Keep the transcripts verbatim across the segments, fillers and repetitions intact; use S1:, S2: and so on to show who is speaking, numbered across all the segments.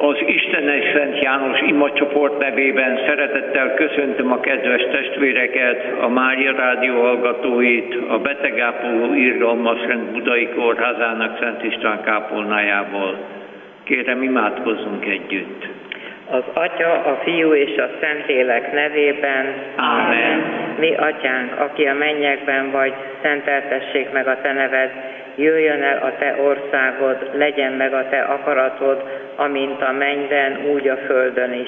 S1: Az Istenes Szent János imacsoport nevében szeretettel köszöntöm a kedves testvéreket, a Mária Rádió hallgatóit, a betegápoló irgalmas rend Budai Kórházának Szent István kápolnájából. Kérem, imádkozzunk együtt.
S2: Az Atya, a Fiú és a Szentlélek nevében.
S1: Ámen.
S2: Mi Atyánk, aki a mennyekben vagy, szenteltessék meg a Te neved, jöjjön el a Te országod, legyen meg a Te akaratod, amint a mennyben, úgy a földön is.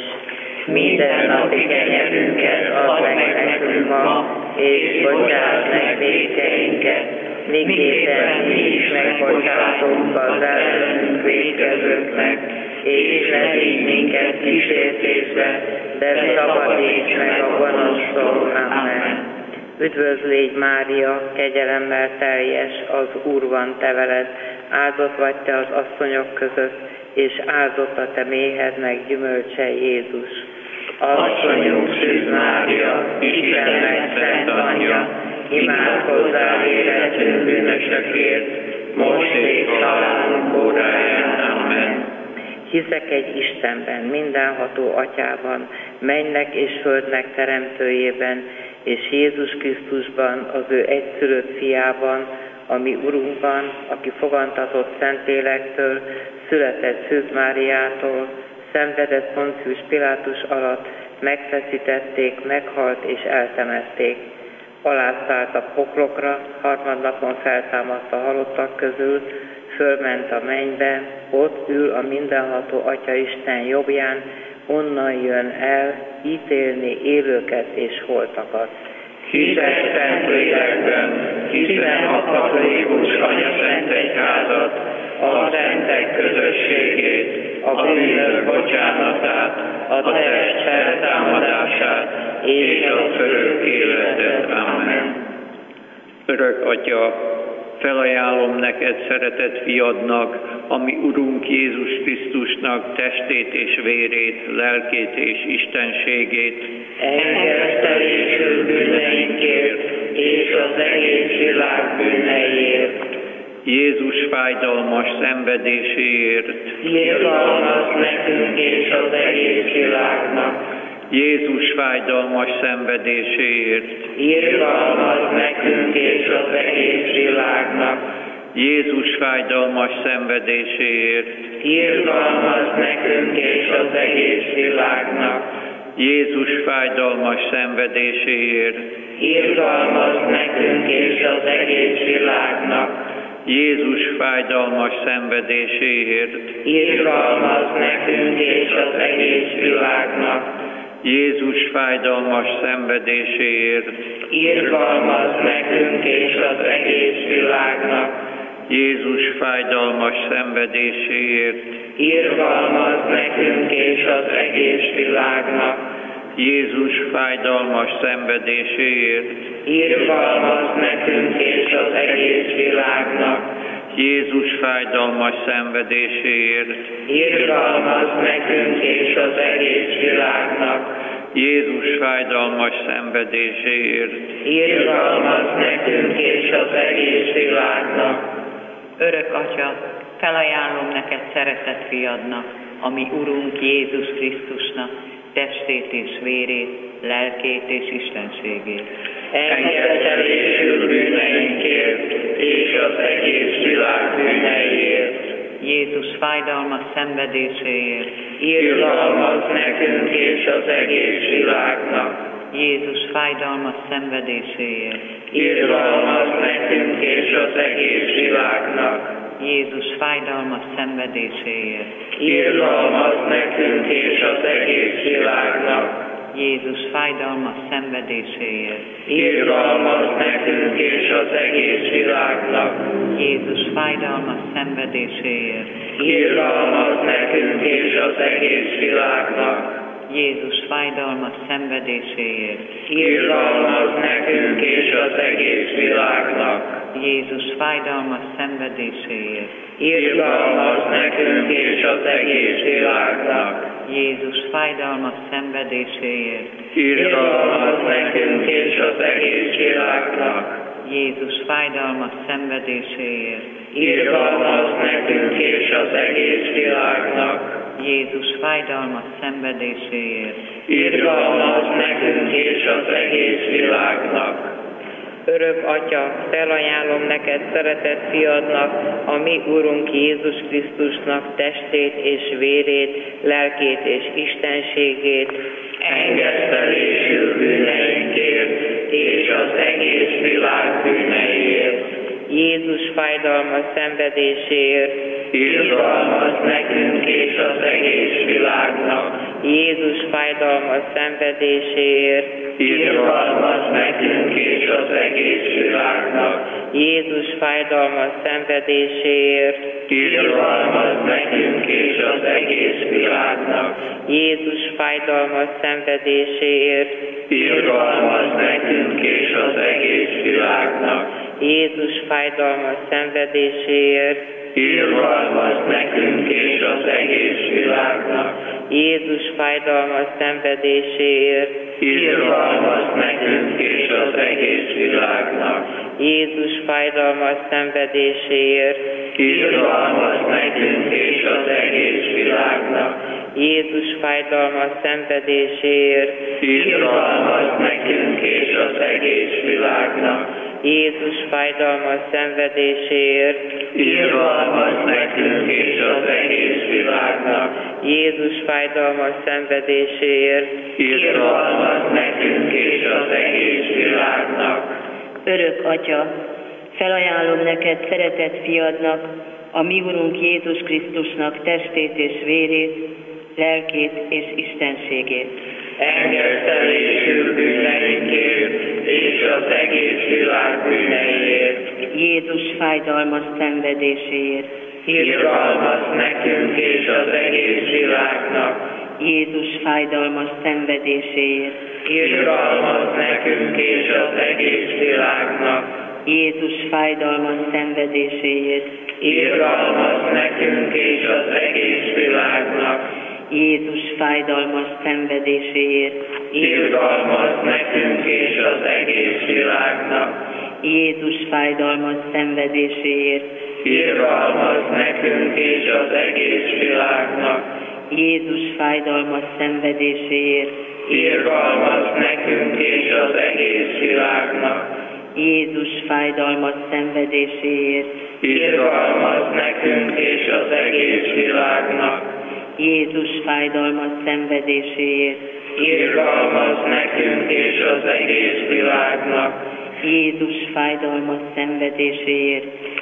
S3: Minden napi kenyerünket add meg nekünk ma, és bocsáss meg vétkeinket, miképpen mi is megbocsátunk az ellenünk vétkezőknek, és ne vigy minket kísértésbe, de szabadíts meg a gonosztól. Amen.
S2: Üdvözl légy, Mária, kegyelemmel teljes, az Úr van te veled, áldott vagy te az asszonyok között, és áldott a te méhednek gyümölcse, Jézus.
S3: Asszonyunk Szűz Mária, Istennek szent anyja, imádkozzál életünk bűnösökért, most és halálunk óráján. Amen.
S2: Hiszek egy Istenben, mindenható Atyában, mennynek és földnek teremtőjében, és Jézus Krisztusban, az ő egyszülött fiában, a mi Urunkban, aki fogantatott Szentlélektől, született Szűz Máriától, szenvedett Poncius Pilátus alatt, megfeszítették, meghalt és eltemették. Aláztált a poklokra, harmadnapon feltámadt a halottak közül, fölment a mennybe, ott ül a mindenható Atya Isten jobbján, onnan jön el ítélni élőket és holtakat.
S3: Hiszek Szentlélekben, hiszem a katolikus anyaszentegyházat, a szentek közösségét, a bűnök bocsánatát, a test feltámadását és az örök életet. Amen.
S1: Örök Atya, felajánlom neked szeretett fiadnak, ami Urunk Jézus Krisztusnak testét és vérét, lelkét és istenségét.
S3: Engesztelésül bűneinkért és az egész világ bűneiért.
S1: Jézus fájdalmas szenvedéséért.
S3: Irgalmaz nekünk és az egész világnak.
S1: Jézus fájdalmas szenvedéséért.
S3: Irgalmaz nekünk és az egész világnak.
S1: Jézus fájdalmas szenvedéséért.
S3: Irgalmaz nekünk és az egész világnak.
S1: Jézus fájdalmas szenvedéséért.
S3: Irgalmaz nekünk és az egész világnak.
S1: Jézus fájdalmas szenvedéséért.
S3: Irgalmaz nekünk és az egész világnak.
S1: Jézus fájdalmas szenvedéséért.
S3: Irgalmaz nekünk és az egész világnak.
S1: Jézus fájdalmas szenvedéséért.
S3: Irgalmaz nekünk és az egész világnak.
S1: Jézus fájdalmas szenvedéséért.
S3: Irgalmaz nekünk és az egész világnak.
S1: Jézus fájdalmas szenvedéséért.
S3: Irgalmaz nekünk és az egész világnak.
S1: Jézus fájdalmas szenvedéséért.
S3: Irgalmaz nekünk és az egész világnak.
S4: Örök Atya, felajánlom neked szeretett fiadnak, ami Urunk Jézus Krisztusnak, testét és vérét, lelkét és istenségét.
S3: Engesztelésül bűneinkért és az egész világ bűneiért.
S4: Jézus fájdalmas szenvedéséért.
S3: Irgalmaz nekünk és az egész világnak.
S4: Jézus fájdalmas szenvedéséért.
S3: Irgalmaz nekünk és az egész világnak.
S4: Jézus fájdalmas szenvedéséért.
S3: Irgalmaz nekünk és az egész világnak.
S4: Jézus fájdalmas szenvedéséért.
S3: Irgalmaz nekünk és az egész világnak.
S4: Jézus fájdalmas szenvedéséért.
S3: Irgalmaz nekünk és az egész világnak.
S4: Jézus fájdalmas szenvedéséért.
S3: Irgalmaz nekünk és az egész világnak.
S4: Jézus fájdalmas szenvedéséért.
S3: Irgalmaz nekünk és az egész világnak.
S4: Jézus fájdalmas szenvedéséért.
S3: Irgalmaz nekünk és az egész világnak.
S4: Jézus fájdalmas szenvedéséért.
S3: Irgalmaz nekünk és az egész világnak.
S4: Jézus fájdalmas szenvedéséért.
S3: Irgalmaz nekünk és az egész világnak.
S2: Örök Atya, felajánlom neked szeretett fiadnak, a mi Urunk Jézus Krisztusnak testét és vérét, lelkét és istenségét,
S3: Engesztelésül bűneinkért és az egész világ bűneiért.
S2: Jézus fájdalmas szenvedéséért,
S3: Irgalmaz nekünk és az egész világnak.
S2: Jézus fájdalmas szenvedéséért,
S3: Irgalmaz nekünk és az egész világnak.
S2: Jézus fájdalmas szenvedéséért,
S3: Irgalmaz nekünk és az egész világnak.
S2: Jézus fájdalmas szenvedéséért,
S3: Irgalmaz nekünk és az egész világnak.
S2: Jézus fájdalmas szenvedéséért,
S3: Irgalmaz nekünk és az egész világnak.
S2: Jézus fájdalmas szenvedéséért,
S3: Irgalmaz nekünk és az egész világnak.
S2: Jézus fájdalmas szenvedéséért,
S3: Irgalmaz nekünk és az egész világnak.
S2: Jézus fájdalmas szenvedéséért,
S3: Irgalmaz nekünk és az egész világnak.
S2: Jézus fájdalmas szenvedéséért,
S3: Irgalmaz nekünk és az egész világnak.
S2: Jézus fájdalmas szenvedéséért,
S3: Irgalmaz nekünk és az egész világnak.
S5: Örök Atya, felajánlom neked szeretett fiadnak, a mi Urunk Jézus Krisztusnak testét és vérét, lelkét és istenségét.
S3: Engesztelésül bűneinkért és az egész világ bűneiért.
S5: Jézus fájdalmas szenvedéséért,
S3: Irgalmaz nekünk és az egész világnak.
S5: Jézus fájdalmas szenvedéséért,
S3: Irgalmaz nekünk és az egész világnak.
S5: Jézus fájdalmas szenvedéséért,
S3: Irgalmaz nekünk és az egész világnak.
S5: Jézus fájdalmas szenvedéséért,
S3: Irgalmaz nekünk és az egész világnak.
S5: Jézus fájdalmas szenvedéséért,
S3: Irgalmaz nekünk és az egész világnak.
S5: Jézus fájdalmas szenvedéséért,
S3: Irgalmaz nekünk és az egész világnak.
S5: Jézus fájdalmas szenvedéséért,
S3: Irgalmaz nekünk és az egész világnak.
S5: Jézus fájdalmas szenvedéséért,
S3: Irgalmaz nekünk és az egész világnak.
S5: Jézus fájdalmas szenvedéséért,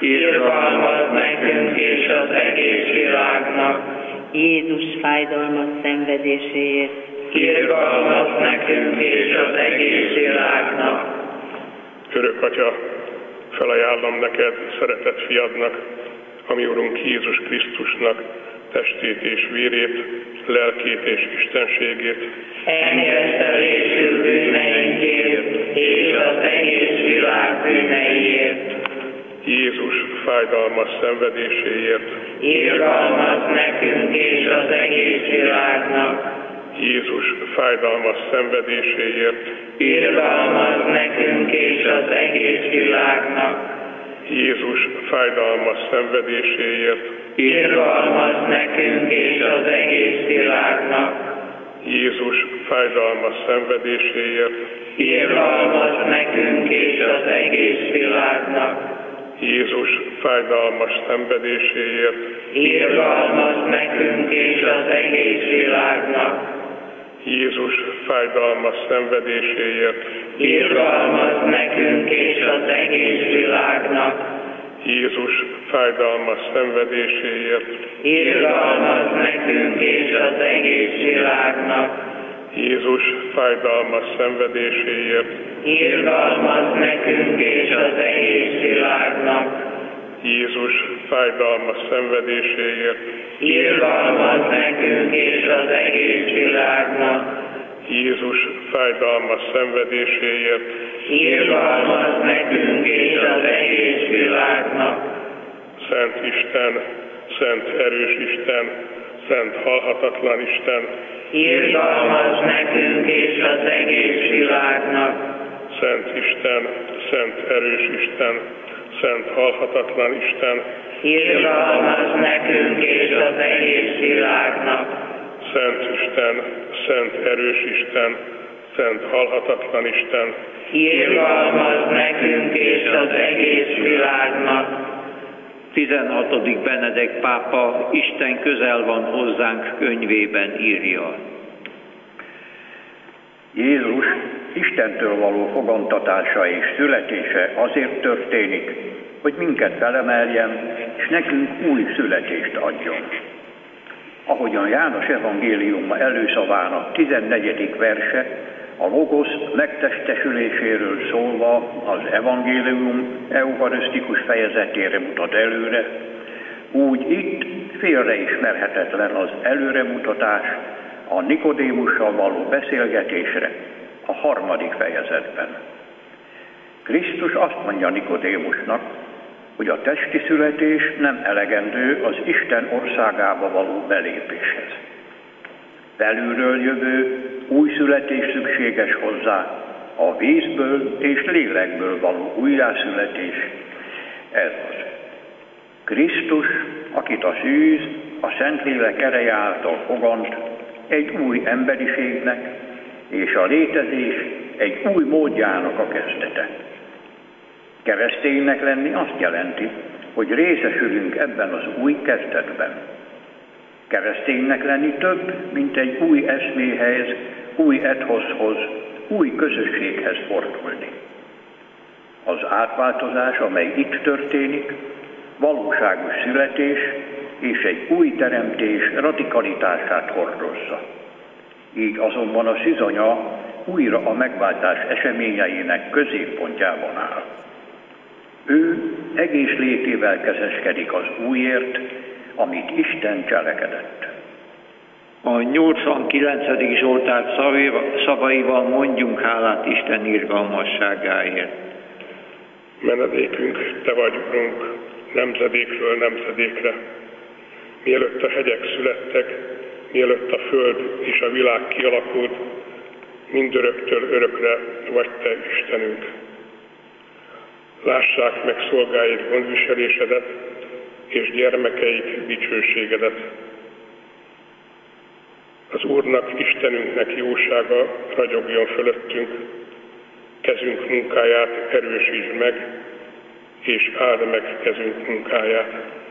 S3: Irgalmaz nekünk és az egész világnak.
S5: Jézus fájdalmas szenvedéséért,
S3: Irgalmaz nekünk és az egész világnak.
S6: Örök Atya, felajánlom neked szeretett fiadnak, a mi Urunk Jézus Krisztusnak testét és vérét, lelkét és istenségét.
S3: Engesztelésül bűneinkért és az egész világ bűneiért.
S6: Jézus fájdalmas szenvedéséért,
S3: Irgalmaz nekünk és az egész világnak.
S6: Jézus fájdalmas szenvedéséért,
S3: Irgalmaz nekünk és az egész világnak.
S6: Jézus fájdalmas szenvedéséért,
S3: Irgalmaz nekünk és az egész világnak.
S6: Jézus fájdalmas szenvedéséért,
S3: Irgalmaz nekünk és az egész világnak.
S6: Jézus fájdalmas szenvedéséért,
S3: Irgalmaz nekünk és az egész világnak.
S6: Jézus fájdalmas szenvedéséért,
S3: Irgalmaz nekünk és az egész világnak.
S6: Jézus fájdalmas szenvedéséért,
S3: Irgalmaz nekünk és az egész világnak.
S6: Jézus fájdalmas szenvedéséért,
S3: Irgalmaz nekünk és az egész világnak.
S6: Jézus fájdalmas szenvedéséért,
S3: Irgalmaz nekünk és az egész világnak.
S6: Jézus fájdalmas szenvedéséért,
S3: Irgalmaz nekünk és az egész világnak.
S6: Szent Isten, Szent erős Isten, Szent halhatatlan Isten,
S3: Irgalmaz nekünk és az egész világnak.
S6: Szent Isten, Szent erős Isten, Szent halhatatlan Isten,
S3: Irgalmaz nekünk és az egész világnak.
S6: Szent Isten, szent erős Isten, szent halhatatlan Isten,
S3: irgalmaz nekünk és az egész világnak.
S1: tizenhatodik Benedek pápa Isten közel van hozzánk könyvében írja.
S7: Jézus Istentől való fogantatása és születése azért történik, hogy minket felemeljen, és nekünk új születést adjon. Ahogyan János evangéliuma előszavának tizennegyedik verse a Logosz megtestesüléséről szólva az evangélium eucharisztikus fejezetére mutat előre, úgy itt félreismerhetetlen az előremutatás a Nikodémussal való beszélgetésre a harmadik fejezetben. Krisztus azt mondja Nikodémusnak, hogy a testi születés nem elegendő az Isten országába való belépéshez. Belülről jövő új születés szükséges hozzá, a vízből és lélekből való újjászületés. Ez az. Krisztus, akit a szűz, a Szentlélek ereje által fogant, egy új emberiségnek és a létezés egy új módjának a kezdete. Kereszténynek lenni azt jelenti, hogy részesülünk ebben az új kezdetben. Kereszténynek lenni több, mint egy új eszméhez, új ethoshoz, új közösséghez fordulni. Az átváltozás, amely itt történik, valóságos születés és egy új teremtés radikalitását hordozza. Így azonban a szizanya újra a megváltás eseményeinek középpontjában áll. Ő egész létével kezeskedik az újért, amit Isten cselekedett.
S1: A nyolcvankilencedik Zsoltár szavaival mondjunk hálát Isten irgalmasságáért.
S6: Menedékünk, Te vagy, Urunk, nemzedékről nemzedékre. Mielőtt a hegyek születtek, mielőtt a föld és a világ kialakult, mindöröktől örökre vagy Te Istenünk. Lássák meg szolgáid gondviselésedet, és gyermekeik dicsőségedet. Az Úrnak, Istenünknek jósága ragyogjon fölöttünk, kezünk munkáját erősítsd meg, és áld meg kezünk munkáját.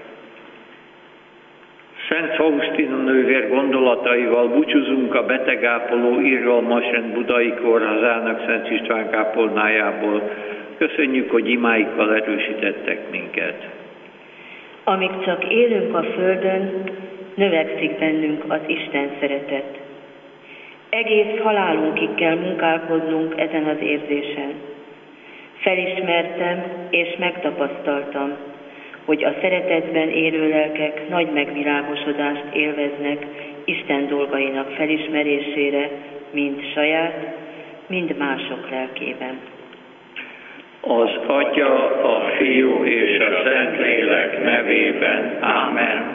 S1: Szent Faustina nővér gondolataival búcsúzunk a betegápoló irgalmasrend Budai Kórházának Szent István kápolnájából. Köszönjük, hogy imáikkal erősítettek minket.
S5: Amíg csak élünk a földön, növekszik bennünk az Isten szeretet. Egész halálunkig kell munkálkodnunk ezen az érzésen. Felismertem és megtapasztaltam, hogy a szeretetben élő lelkek nagy megvilágosodást élveznek Isten dolgainak felismerésére, mind saját, mind mások lelkében.
S1: Az Atya, a Fiú és a Szentlélek nevében. Ámen.